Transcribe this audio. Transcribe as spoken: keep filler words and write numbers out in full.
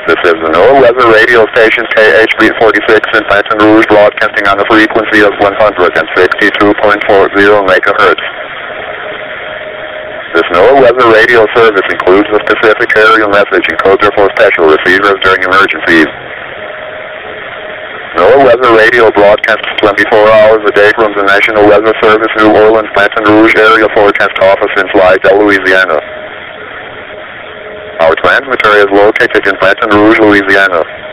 This is the NOAA Weather Radio Station K H B forty-six in Baton Rouge, broadcasting on the frequency of one hundred sixty-two point four zero megahertz. This NOAA Weather Radio service includes a specific aerial message encoder for special receivers during emergencies. NOAA Weather Radio broadcasts twenty-four hours a day from the National Weather Service New Orleans Baton Rouge Area Forecast Office in Slidell, Louisiana. Our transmitter is located in Baton Rouge, Louisiana.